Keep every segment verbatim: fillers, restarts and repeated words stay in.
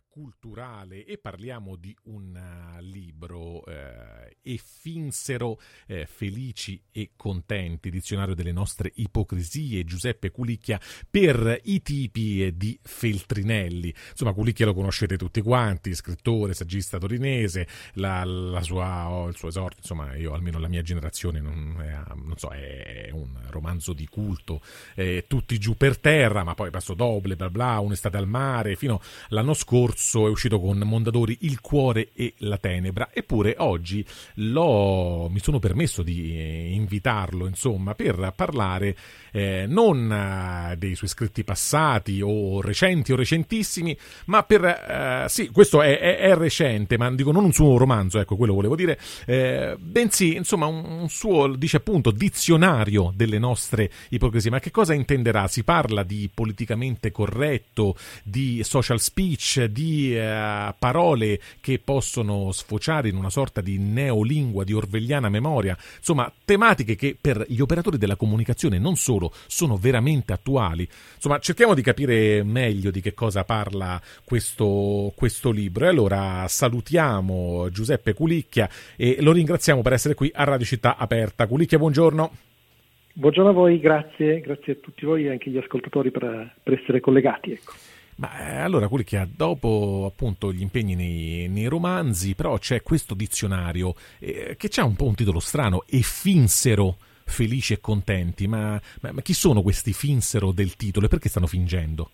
culturale e parliamo di un uh, libro eh, E finsero eh, felici e contenti, dizionario delle nostre ipocrisie, Giuseppe Culicchia, per i tipi di Feltrinelli. Insomma, Culicchia lo conoscete tutti quanti, scrittore, saggista torinese, la, la sua, oh, il suo esordio, insomma, io almeno la mia generazione non, è, non so, è un romanzo di culto, eh, tutti giù per terra, ma poi passo Doble, bla bla, un'estate al mare, fino l'anno scorso è uscito con Mondadori Il cuore e la tenebra. Eppure oggi l'ho, mi sono permesso di invitarlo, insomma, per parlare eh, non eh, dei suoi scritti passati o recenti o recentissimi, ma per eh, sì, questo è, è, è recente, ma dico non un suo romanzo, ecco, quello volevo dire, eh, bensì insomma un, un suo, dice appunto, dizionario delle nostre ipocrisie. Ma che cosa intenderà? Si parla di politicamente corretto, di social speech, di eh, parole che possono sfociare in una sorta di neolingua, di orwelliana memoria, insomma tematiche che per gli operatori della comunicazione non solo sono veramente attuali. Insomma, cerchiamo di capire meglio di che cosa parla questo, questo libro. E allora salutiamo Giuseppe Culicchia e lo ringraziamo per essere qui a Radio Città Aperta. Culicchia, buongiorno. Buongiorno a voi, grazie, grazie a tutti voi e anche agli ascoltatori per, per essere collegati, ecco. Ma eh, allora, Culicchia, dopo appunto gli impegni nei, nei romanzi, però c'è questo dizionario eh, che c'ha un po' un titolo strano, E finsero felici e contenti. Ma, ma, ma chi sono questi finsero del titolo e perché stanno fingendo?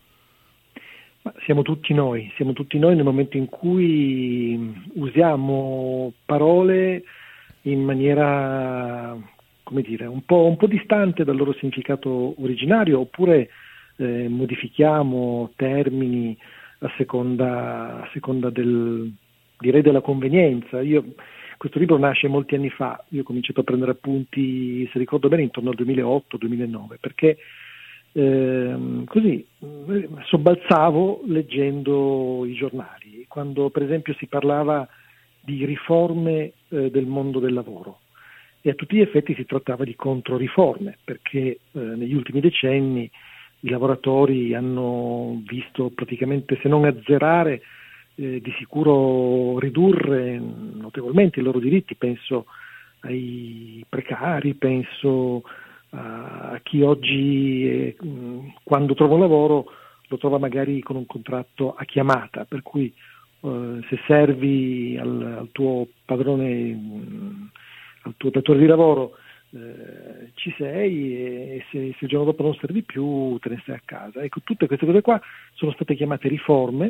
Ma siamo tutti noi, siamo tutti noi nel momento in cui usiamo parole in maniera, come dire, un po', un po' distante dal loro significato originario, oppure Eh, modifichiamo termini a seconda, a seconda del, direi, della convenienza. Io, questo libro nasce molti anni fa, io ho cominciato a prendere appunti, se ricordo bene, intorno al duemilaotto duemilanove, perché eh, così eh, sobbalzavo leggendo i giornali, quando per esempio si parlava di riforme eh, del mondo del lavoro, e a tutti gli effetti si trattava di controriforme, perché eh, negli ultimi decenni i lavoratori hanno visto praticamente, se non azzerare, eh, di sicuro ridurre notevolmente i loro diritti. Penso ai precari, penso a chi oggi, eh, quando trova un lavoro, lo trova magari con un contratto a chiamata, per cui eh, se servi al, al tuo padrone, al tuo datore di lavoro, Eh, ci sei, e se, se il giorno dopo non servi più te ne stai a casa. Ecco, tutte queste cose qua sono state chiamate riforme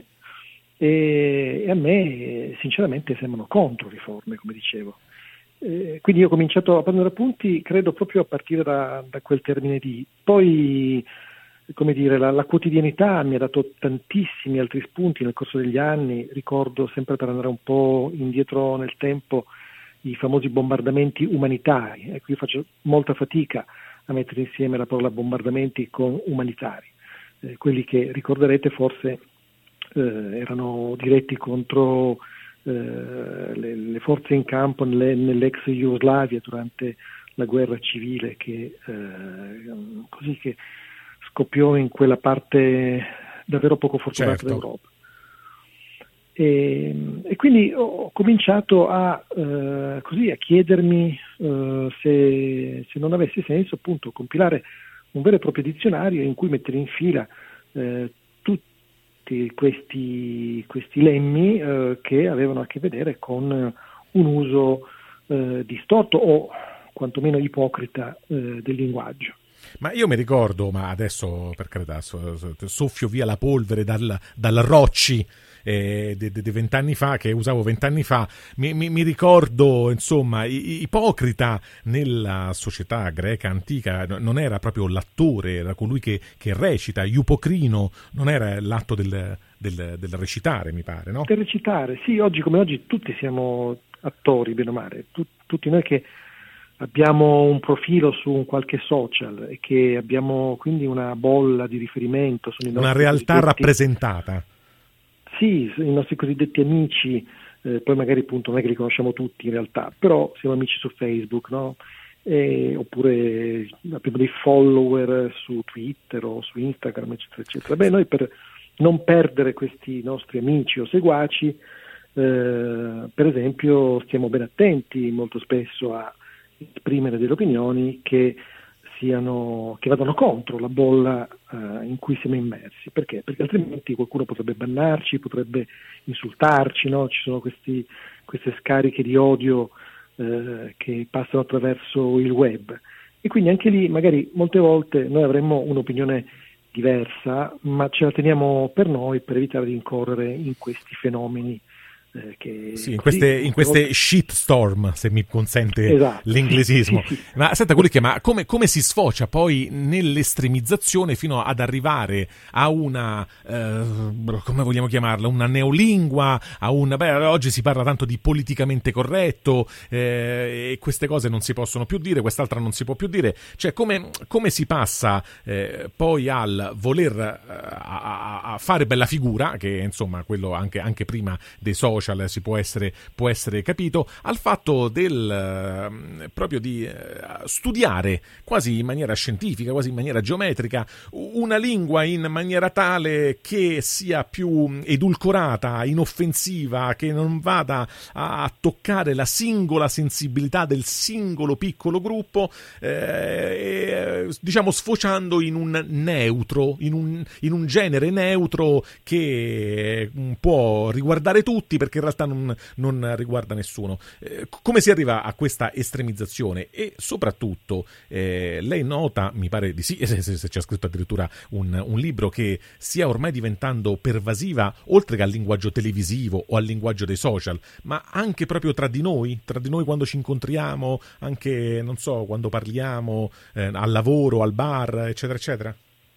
e, e a me sinceramente sembrano controriforme, come dicevo. Eh, quindi io ho cominciato a prendere appunti, credo, proprio a partire da, da quel termine lì. Poi, come dire, la, la quotidianità mi ha dato tantissimi altri spunti nel corso degli anni. Ricordo, sempre per andare un po' indietro nel tempo, i famosi bombardamenti umanitari. Ecco, io faccio molta fatica a mettere insieme la parola bombardamenti con umanitari. Eh, quelli che ricorderete forse eh, erano diretti contro eh, le, le forze in campo nelle, nell'ex Jugoslavia durante la guerra civile che, eh, così che scoppiò in quella parte davvero poco fortunata certo. d'Europa. E, e quindi ho cominciato a, eh, così, a chiedermi eh, se, se non avesse senso appunto compilare un vero e proprio dizionario in cui mettere in fila eh, tutti questi, questi lemmi eh, che avevano a che vedere con un uso eh, distorto o quantomeno ipocrita eh, del linguaggio. Ma io mi ricordo, ma adesso per carità soffio via la polvere dal, dal Rocci eh, di vent'anni fa, che usavo vent'anni fa, mi, mi, mi ricordo insomma ipocrita nella società greca antica non era proprio l'attore, era colui che, che recita, iupocrino non era l'atto del, del, del recitare, mi pare, no? Del recitare, sì, oggi come oggi tutti siamo attori, bene o male, Tut, tutti noi che abbiamo un profilo su un qualche social e che abbiamo quindi una bolla di riferimento, sono i una realtà rappresentata. Sì, i nostri cosiddetti amici, eh, poi magari appunto non è che li conosciamo tutti in realtà, però siamo amici su Facebook, no? E, oppure abbiamo dei follower su Twitter o su Instagram, eccetera, eccetera. Beh, noi per non perdere questi nostri amici o seguaci, eh, per esempio stiamo ben attenti molto spesso a esprimere delle opinioni che siano che vadano contro la bolla uh, in cui siamo immersi. Perché? Perché altrimenti qualcuno potrebbe bannarci, potrebbe insultarci, no? Ci sono questi, queste scariche di odio uh, che passano attraverso il web, e quindi anche lì magari molte volte noi avremmo un'opinione diversa, ma ce la teniamo per noi per evitare di incorrere in questi fenomeni. Che sì, in queste, in queste shitstorm, se mi consente esatto, l'inglesismo. Sì, sì, sì. Ma senta, Culicchia, ma come, come si sfocia poi nell'estremizzazione fino ad arrivare a una, eh, come vogliamo chiamarla, una neolingua, a un, beh, oggi si parla tanto di politicamente corretto, eh, e queste cose non si possono più dire, quest'altra non si può più dire. Cioè, come, come si passa eh, poi al voler eh, a, a fare bella figura, che insomma quello anche, anche prima dei social si può essere, può essere capito, al fatto del eh, proprio di eh, studiare quasi in maniera scientifica, quasi in maniera geometrica, una lingua in maniera tale che sia più edulcorata, inoffensiva, che non vada a, a toccare la singola sensibilità del singolo piccolo gruppo, eh, e, diciamo sfociando in un neutro, in un, in un genere neutro che può riguardare tutti, perché in realtà non, non riguarda nessuno. Eh, come si arriva a questa estremizzazione? E soprattutto eh, lei nota, mi pare di sì, se, se, se c'è scritto addirittura un, un libro, che stia ormai diventando pervasiva oltre che al linguaggio televisivo o al linguaggio dei social, ma anche proprio tra di noi, tra di noi quando ci incontriamo, anche non so, quando parliamo eh, al lavoro, al bar, eccetera eccetera.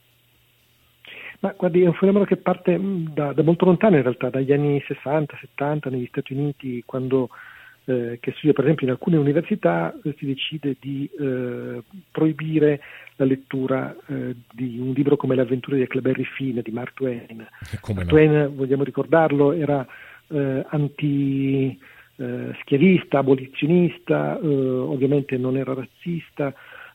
Ma guardi, è un fenomeno che parte da, da molto lontano in realtà, dagli anni sessanta settanta negli Stati Uniti, quando eh, che studia per esempio in alcune università eh, si decide di eh, proibire la lettura eh, di un libro come Le avventure di Huckleberry Finn di Mark Twain. Come Mark no? Twain, vogliamo ricordarlo, era eh, anti eh, schiavista, abolizionista, eh, ovviamente non era razzista.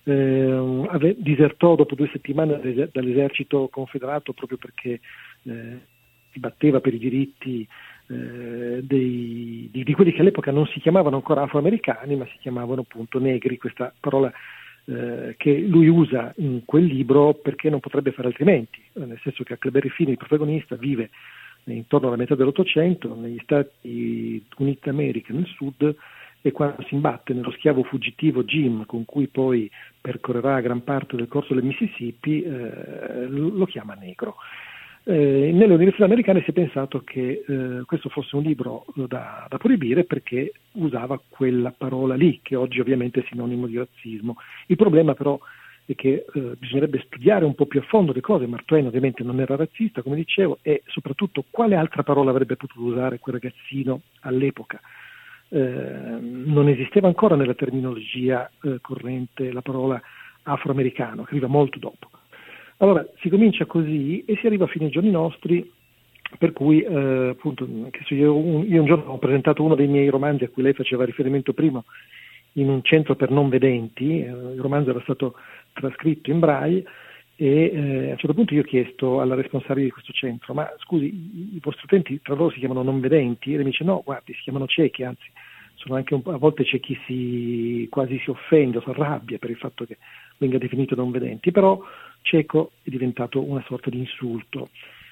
Eh, ave, disertò dopo due settimane dall'esercito confederato proprio perché eh, si batteva per i diritti eh, dei, di, di quelli che all'epoca non si chiamavano ancora afroamericani, ma si chiamavano appunto negri, questa parola eh, che lui usa in quel libro perché non potrebbe fare altrimenti, eh, nel senso che Huckleberry Finn, il protagonista, vive intorno alla metà dell'Ottocento negli Stati Uniti d'America nel sud, e quando si imbatte nello schiavo fuggitivo Jim, con cui poi percorrerà gran parte del corso del Mississippi, eh, lo chiama negro. Eh, nelle università americane si è pensato che eh, questo fosse un libro da, da proibire perché usava quella parola lì, che oggi ovviamente è sinonimo di razzismo. Il problema però è che eh, bisognerebbe studiare un po' più a fondo le cose. Mark Twain ovviamente non era razzista, come dicevo, e soprattutto quale altra parola avrebbe potuto usare quel ragazzino all'epoca. Eh, non esisteva ancora nella terminologia eh, corrente la parola afroamericano, che arriva molto dopo. Allora si comincia così e si arriva fino ai giorni nostri, per cui eh, appunto che so, io, un, io un giorno ho presentato uno dei miei romanzi a cui lei faceva riferimento prima in un centro per non vedenti. Eh, il romanzo era stato trascritto in braille e eh, a un certo punto io ho chiesto alla responsabile di questo centro: ma scusi, i, i vostri utenti tra loro si chiamano non vedenti? E lei mi dice: no, guardi, si chiamano ciechi, anzi sono anche un po', a volte c'è chi si quasi si offende o si arrabbia per il fatto che venga definito non vedenti, però cieco è diventato una sorta di insulto.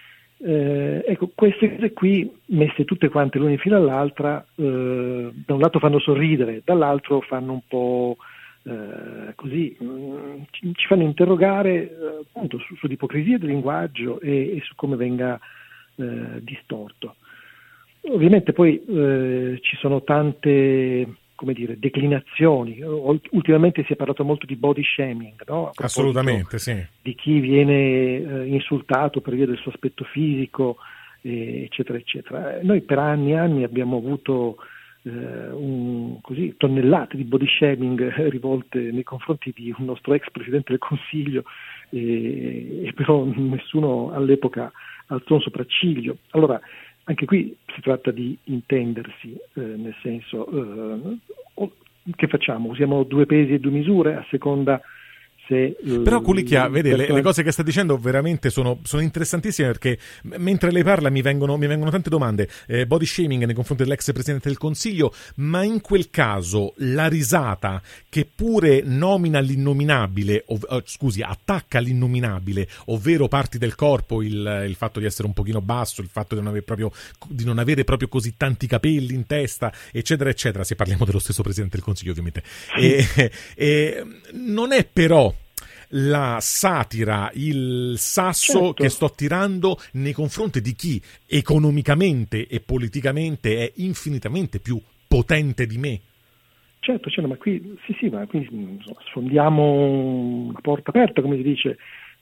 Eh, ecco, queste cose qui messe tutte quante l'una in fila all'altra, eh, da un lato fanno sorridere, dall'altro fanno un po' eh, così, mh, ci, ci fanno interrogare eh, appunto su, sull'ipocrisia del linguaggio e, e su come venga eh, distorto. Ovviamente poi eh, ci sono tante, come dire, declinazioni. Ultimamente si è parlato molto di body shaming, no? Assolutamente, sì. Di chi viene eh, insultato per via del suo aspetto fisico, eh, eccetera, eccetera. Noi per anni e anni abbiamo avuto eh, un, così, tonnellate di body shaming rivolte nei confronti di un nostro ex Presidente del Consiglio, eh, e però nessuno all'epoca alzò un sopracciglio. Allora, anche qui si tratta di intendersi, eh, nel senso, eh, che facciamo? Usiamo due pesi e due misure a seconda se... Però Culicchia, vede, le, le cose che sta dicendo veramente sono, sono interessantissime, perché m- mentre lei parla mi vengono, mi vengono tante domande. Eh, body shaming nei confronti dell'ex Presidente del Consiglio, ma in quel caso la risata che pure nomina l'innominabile, ov- oh, scusi, attacca l'innominabile, ovvero parti del corpo, il, il fatto di essere un pochino basso, il fatto di non avere proprio, di non avere proprio così tanti capelli in testa, eccetera, eccetera, se parliamo dello stesso Presidente del Consiglio ovviamente. E, e, non è però la satira, il sasso certo. che sto tirando nei confronti di chi economicamente e politicamente è infinitamente più potente di me. Certo, certo, ma qui sì, sì, ma qui insomma, sfondiamo una porta aperta, come si dice.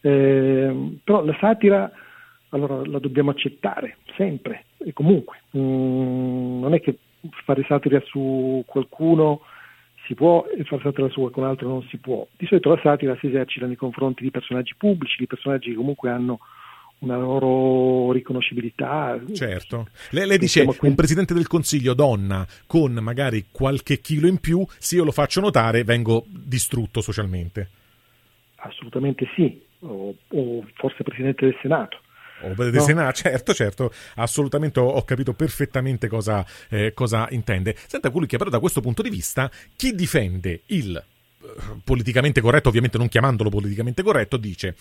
Eh, però la satira, allora, la dobbiamo accettare sempre e comunque. Mm, non è che fare satira su qualcuno si può e far satira su qualcun altro non si può. Di solito la satira si esercita nei confronti di personaggi pubblici, di personaggi che comunque hanno una loro riconoscibilità. Certo. Lei, lei dice quindi... un Presidente del Consiglio donna con magari qualche chilo in più, se io lo faccio notare vengo distrutto socialmente. Assolutamente sì, o, o forse Presidente del Senato. Oh, no. Senato, certo, certo, assolutamente, ho, ho capito perfettamente cosa, eh, cosa intende. Senta Culicchia, però da questo punto di vista, chi difende il eh, politicamente corretto, ovviamente non chiamandolo politicamente corretto, dice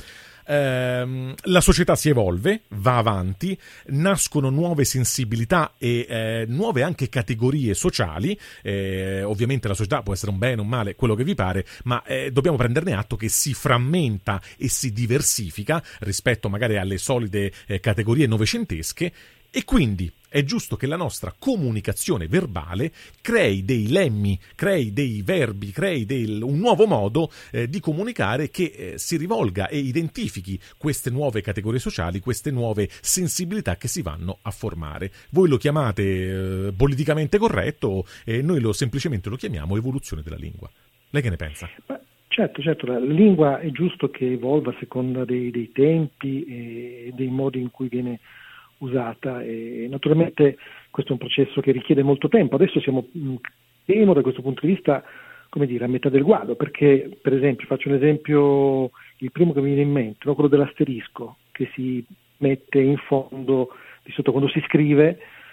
ehm, la società si evolve, va avanti, nascono nuove sensibilità e eh, nuove anche categorie sociali, eh, ovviamente la società può essere un bene o un male, quello che vi pare, ma eh, dobbiamo prenderne atto che si frammenta e si diversifica rispetto magari alle solide eh, categorie novecentesche, e quindi è giusto che la nostra comunicazione verbale crei dei lemmi, crei dei verbi, crei del, un nuovo modo eh, di comunicare che eh, si rivolga e identifichi queste nuove categorie sociali, queste nuove sensibilità che si vanno a formare. Voi lo chiamate eh, politicamente corretto e noi lo semplicemente lo chiamiamo evoluzione della lingua. Lei che ne pensa? Ma certo, certo, la lingua è giusto che evolva a seconda dei, dei tempi e dei modi in cui viene usata, e naturalmente questo è un processo che richiede molto tempo. Adesso siamo, temo da questo punto di vista, come dire, a metà del guado, perché per esempio, faccio un esempio, il primo che mi viene in mente, no? Quello dell'asterisco che si mette in fondo di sotto quando si scrive,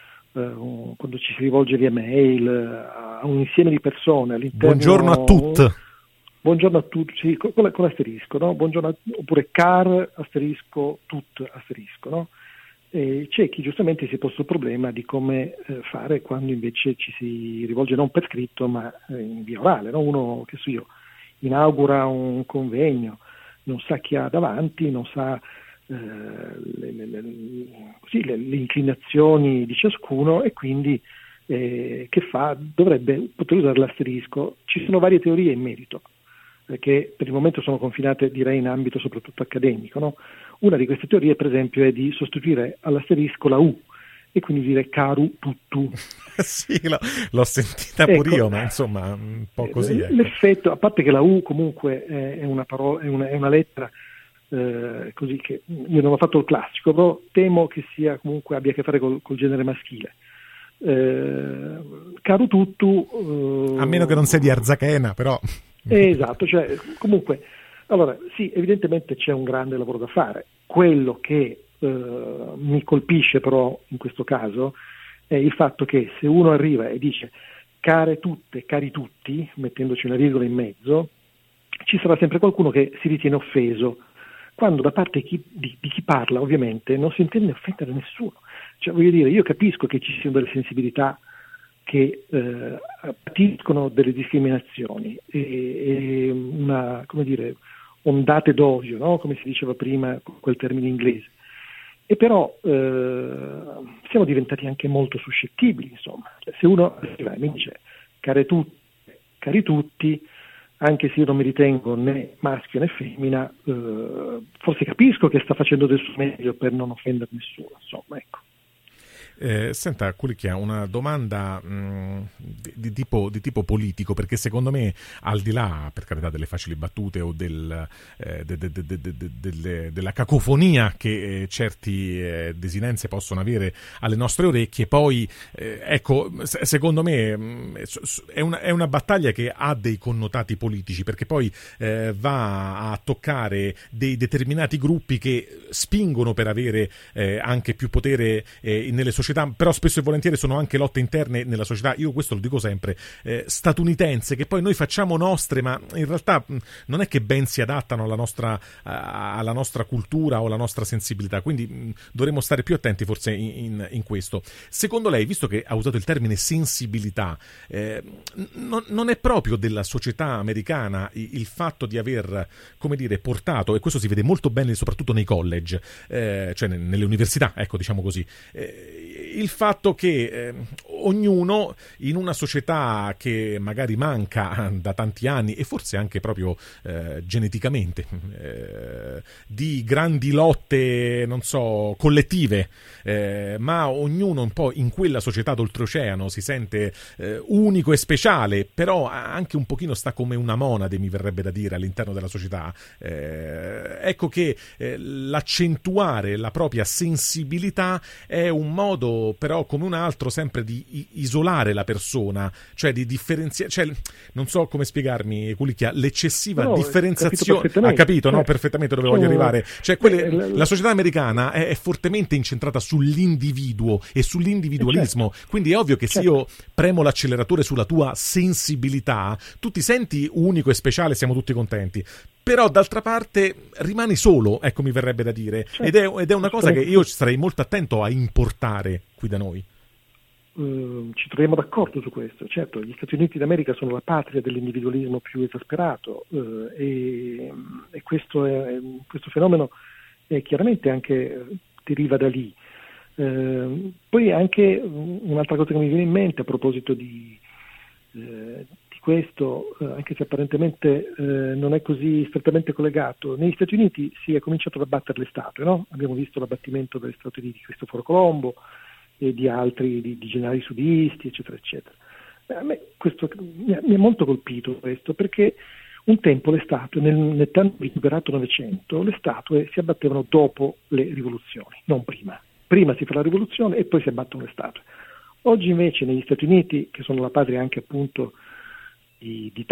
eh, quando ci si rivolge via mail a un insieme di persone all'interno. Buongiorno a tutti. Buongiorno a tutti, sì, con, con l'asterisco, no? Buongiorno a, oppure car asterisco tut asterisco, no? E c'è chi giustamente si è posto il problema di come eh, fare quando invece ci si rivolge non per scritto ma eh, in via orale, no? Uno, che so io, inaugura un convegno, non sa chi ha davanti, non sa eh, le, le, le, così, le, le inclinazioni di ciascuno, e quindi eh, che fa? Dovrebbe poter usare l'asterisco. Ci sono varie teorie in merito, che per il momento sono confinate, direi, in ambito soprattutto accademico, no? Una di queste teorie, per esempio, è di sostituire all'asterisco la U e quindi dire caru tuttu. Sì, l'ho, l'ho sentita ecco, pure io, ma insomma un po' così. Ecco. L'effetto, a parte che la U comunque è una parola, è una, è una lettera eh, così che io non ho fatto il classico, però temo che sia comunque abbia a che fare col, col genere maschile. Eh, caru tuttu. Eh, a meno che non sia di Arzachena, però. Eh, esatto, cioè comunque. Allora, sì, evidentemente c'è un grande lavoro da fare. Quello che eh, mi colpisce però in questo caso è il fatto che se uno arriva e dice care tutte, cari tutti, mettendoci una virgola in mezzo, ci sarà sempre qualcuno che si ritiene offeso, quando da parte di chi, di, di chi parla ovviamente non si intende offendere nessuno. Cioè, voglio dire, io capisco che ci siano delle sensibilità che eh, patiscono delle discriminazioni e, e una, come dire, ondate d'odio, no? Come si diceva prima con quel termine inglese. E però eh, siamo diventati anche molto suscettibili, insomma. Cioè, se uno arriva e mi dice care tutti, cari tutti, anche se io non mi ritengo né maschio né femmina, eh, forse capisco che sta facendo del suo meglio per non offendere nessuno, insomma, ecco. Eh, senta Culicchia, una domanda mh, di, tipo, di tipo politico, perché secondo me, al di là, per carità, delle facili battute o del, eh, de, de, de, de, de, de, de, della cacofonia che eh, certi eh, desinenze possono avere alle nostre orecchie, poi eh, ecco, secondo me mh, è, una, è una battaglia che ha dei connotati politici, perché poi eh, va a toccare dei determinati gruppi che spingono per avere eh, anche più potere eh, nelle società, però spesso e volentieri sono anche lotte interne nella società, io questo lo dico sempre, eh, statunitense, che poi noi facciamo nostre, ma in realtà mh, non è che ben si adattano alla nostra, alla nostra cultura o alla nostra sensibilità, quindi mh, dovremmo stare più attenti forse in, in, in questo. Secondo lei, visto che ha usato il termine sensibilità, eh, non, non è proprio della società americana il, il fatto di aver, come dire, portato, e questo si vede molto bene soprattutto nei college, eh, cioè nelle università, ecco, diciamo così, eh, il fatto che eh, ognuno in una società che magari manca da tanti anni e forse anche proprio eh, geneticamente eh, di grandi lotte, non so, collettive, eh, ma ognuno un po' in quella società d'oltreoceano si sente eh, unico e speciale, però anche un pochino sta come una monade, mi verrebbe da dire, all'interno della società. Eh, ecco che eh, l'accentuare la propria sensibilità è un modo però come un altro sempre di isolare la persona, cioè di differenziare, cioè non so come spiegarmi, Culicchia, l'eccessiva no, differenziazione, ha capito, no? Perfettamente dove voglio arrivare, cioè quelle, la società americana è, è fortemente incentrata sull'individuo e sull'individualismo, certo. Quindi è ovvio che certo. Se io premo l'acceleratore sulla tua sensibilità, tu ti senti unico e speciale, siamo tutti contenti, però d'altra parte rimani solo, ecco, mi verrebbe da dire, certo. ed, è, ed è una cosa che io starei molto attento a importare qui da noi. Uh, ci troviamo d'accordo su questo, certo, gli Stati Uniti d'America sono la patria dell'individualismo più esasperato uh, e, e questo, è, questo fenomeno è chiaramente anche deriva da lì. Uh, poi anche un'altra cosa che mi viene in mente a proposito di, uh, di questo, uh, anche se apparentemente uh, non è così strettamente collegato, negli Stati Uniti si è cominciato ad abbattere le statue, no? Abbiamo visto l'abbattimento delle statue di Cristoforo Colombo e di altri, di, di generali sudisti, eccetera, eccetera. A me questo mi ha, mi ha molto colpito questo, perché un tempo le statue, nel, nel tanto recuperato Novecento, le statue si abbattevano dopo le rivoluzioni, non prima. Prima si fa la rivoluzione e poi si abbattono le statue. Oggi invece negli Stati Uniti, che sono la patria anche appunto di, di,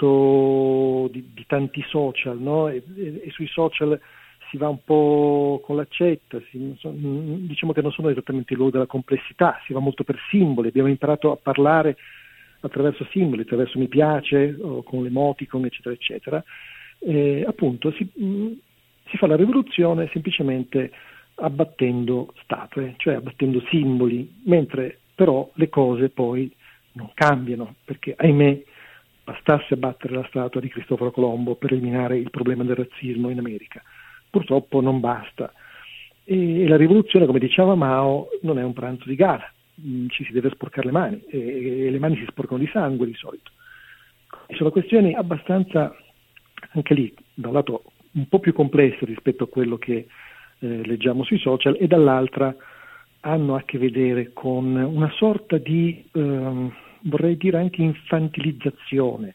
tanto, di, di tanti social, no? e, e, e sui social si va un po' con l'accetta, si, diciamo che non sono esattamente i luoghi della complessità, si va molto per simboli, abbiamo imparato a parlare attraverso simboli, attraverso mi piace, o con l'emoticon, eccetera, eccetera. E, appunto si, si fa la rivoluzione semplicemente abbattendo statue, cioè abbattendo simboli, mentre però le cose poi non cambiano, perché ahimè bastasse abbattere la statua di Cristoforo Colombo per eliminare il problema del razzismo in America. Purtroppo non basta e la rivoluzione, come diceva Mao, non è un pranzo di gala, ci si deve sporcare le mani e le mani si sporcano di sangue di solito. Sono questioni abbastanza, anche lì, da un lato un po' più complesse rispetto a quello che eh, leggiamo sui social, e dall'altra hanno a che vedere con una sorta di, ehm, vorrei dire anche infantilizzazione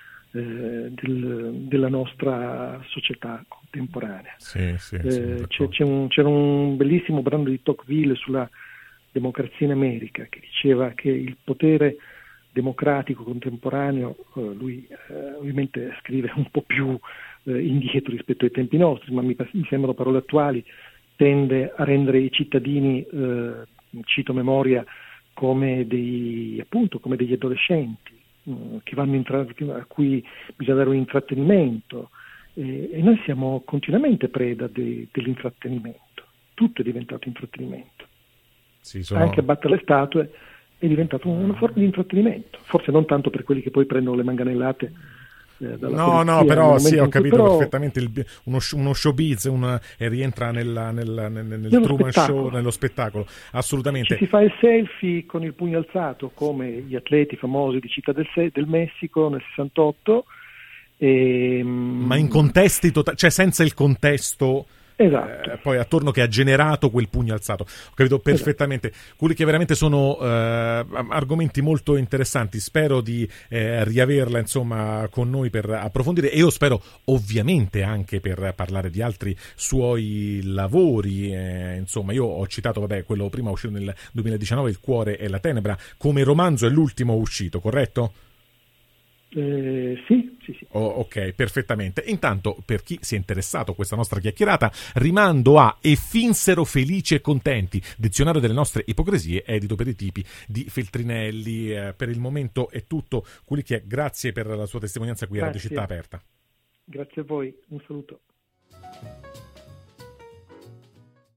eh, del, della nostra società contemporanea. Sì, sì, eh, c'è, c'è un, c'era un bellissimo brano di Tocqueville sulla democrazia in America che diceva che il potere democratico contemporaneo, eh, lui eh, ovviamente scrive un po' più eh, indietro rispetto ai tempi nostri, ma mi, mi sembrano parole attuali, tende a rendere i cittadini, eh, cito memoria, come dei, appunto, come degli adolescenti, eh, che vanno in tra- a cui bisogna dare un intrattenimento, eh, e noi siamo continuamente preda de- dell'intrattenimento, tutto è diventato intrattenimento. Sì, sono... Anche abbattere le statue è diventato una forma di intrattenimento, forse non tanto per quelli che poi prendono le manganellate eh, dalla no polizia, no però sì, ho capito però... perfettamente il, uno, uno showbiz una, e rientra nella, nella, nel, nel Truman spettacolo. Show, nello spettacolo, assolutamente. Ci si fa il selfie con il pugno alzato come gli atleti famosi di Città del, del Messico nel sessantotto, e... ma in contesti totali, cioè senza il contesto Esatto. Eh, poi attorno che ha generato quel pugno alzato. Ho capito perfettamente. Esatto. Quelli che veramente sono eh, argomenti molto interessanti. Spero di eh, riaverla insomma con noi per approfondire, e io spero ovviamente anche per parlare di altri suoi lavori. Eh, insomma, io ho citato, vabbè, quello prima uscito nel duemiladiciannove, Il cuore e la tenebra, come romanzo è l'ultimo uscito, corretto? Eh, sì, sì, sì. Oh, ok, perfettamente. Intanto, per chi si è interessato a questa nostra chiacchierata, rimando a E finsero felici e contenti, dizionario delle nostre ipocrisie, edito per i tipi di Feltrinelli. Eh, per il momento è tutto. Culicchia, grazie per la sua testimonianza qui a Radio Città Aperta. Grazie a voi, un saluto.